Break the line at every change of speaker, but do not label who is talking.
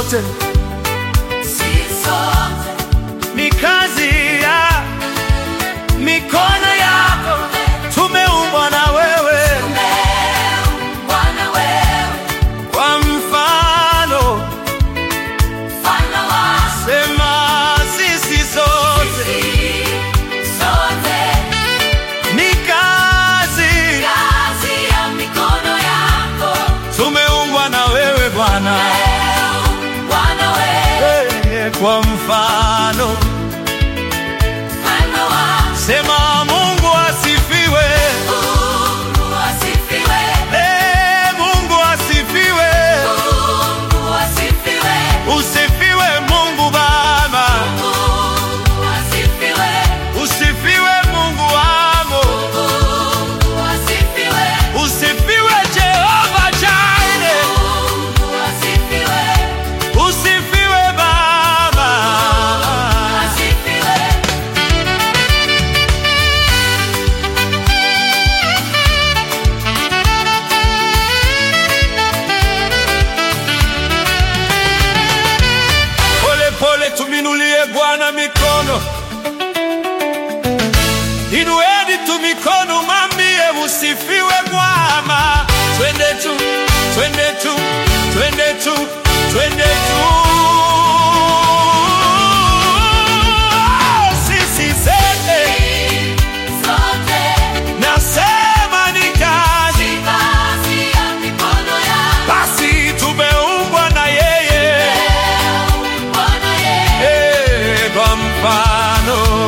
sote ni kazi ya mikono yako, tumeumbwa na wewe kwa mfano. Sema sisi sote ni kazi ya mikono yako, tumeumbwa na wewe Bwana, kwa mfano. Sema Mungu asifiwe, Mungu asifiwe, Mungu asifiwe, Mungu asifiwe. Usifiwe Mungu Baba, Mungu asifiwe, usifiwe Mungu wangu, Mungu asifiwe, usifiwe Jehova Jireh, Mungu asifiwe, usifiwe Baba, Mungu asifiwe. Pole tuminulie Bwana mikono, inueni tu mikono, mwambie usifiwe Bwana. Twende tu, twende tu, twende tu, twende tu. Sisi sote nasema ni kazi ya mikono yako, basi tumeumbwa na yeye kwa mfano.